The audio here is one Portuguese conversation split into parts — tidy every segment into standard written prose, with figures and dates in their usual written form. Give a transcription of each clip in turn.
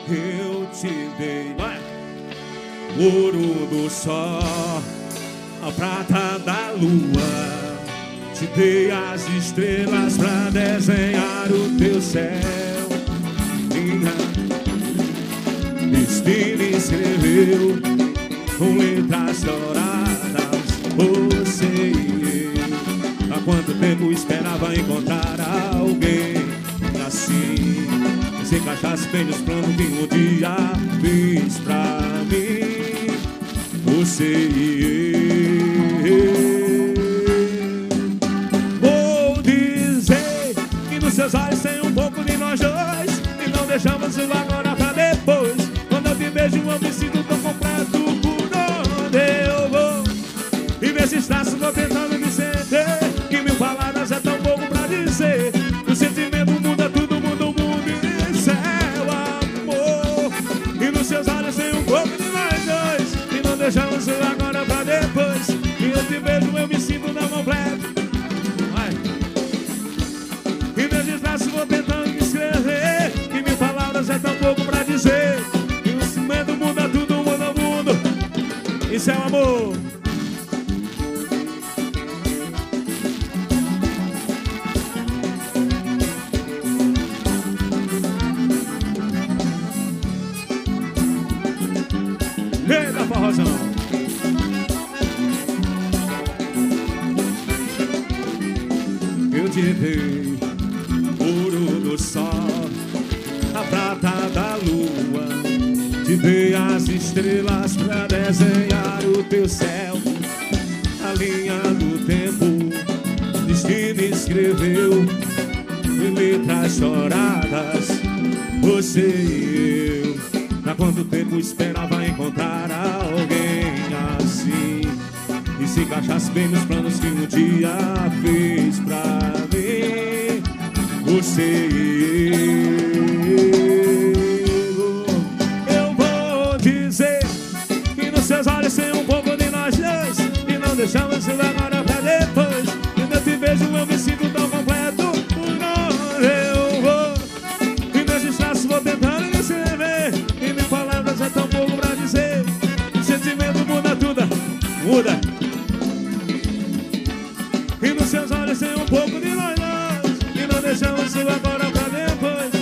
eu te dei ouro do sol, a prata da lua. Te dei as estrelas pra desenhar o teu céu. Minha destino escreveu com letras douradas você e eu. Há quanto tempo esperava encontrar alguém assim, que se encaixasse bem nos planos que um dia fiz pra mim. Você e eu. Vou dizer que nos seus olhos tem um pouco de nós dois, e não deixamos isso agora pra depois. Quando eu te vejo eu me sinto tão completo por onde eu vou. E nesses traços vou tentando me sentir, que mil palavras é tão pouco pra dizer. O sentimento muda tudo, muda o mundo, e isso é o amor. E nos seus olhos tem um pouco de nós dois, e não deixamos isso agora pra depois. E eu te vejo eu me sinto tão completo. E nesses traços vou tentando me escrever, que mil palavras é tão pouco pra dizer. E o sentimento muda tudo, muda o mundo, isso é o amor. Eita, forrozão. Eu te dei ouro do sol, a prata da lua. Te dei as estrelas pra desenhar o teu céu. A linha do tempo, destino escreveu em letras choradas você e eu. Há quanto tempo esperava encontrar alguém assim, e se encaixasse bem nos planos que um dia fez pra mim. Você e eu vou dizer que nos seus olhos tem um pouco de nós dois, e não deixamos isso agora pra depois. Quando eu te vejo eu me sinto tão completo por onde eu vou. E nesses traços vou tentando me escrever, e mil palavras é tão pouco pra dizer. O sentimento muda tudo, muda. E nos seus olhos tem um pouco de nós dois, e não deixamos isso agora pra depois.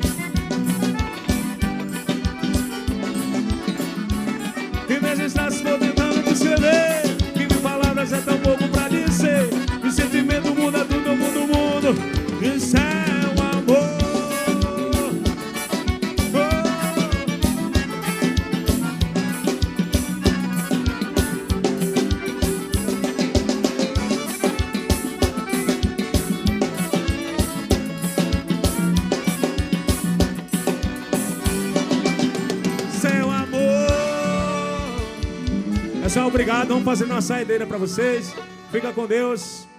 E nesses traços vou tentando me escrever, que mil palavras é tão pouco pra dizer. O sentimento muda tudo, muda o mundo, isso é o amor. Pessoal, obrigado. Vamos fazer uma saideira pra vocês. Fica com Deus.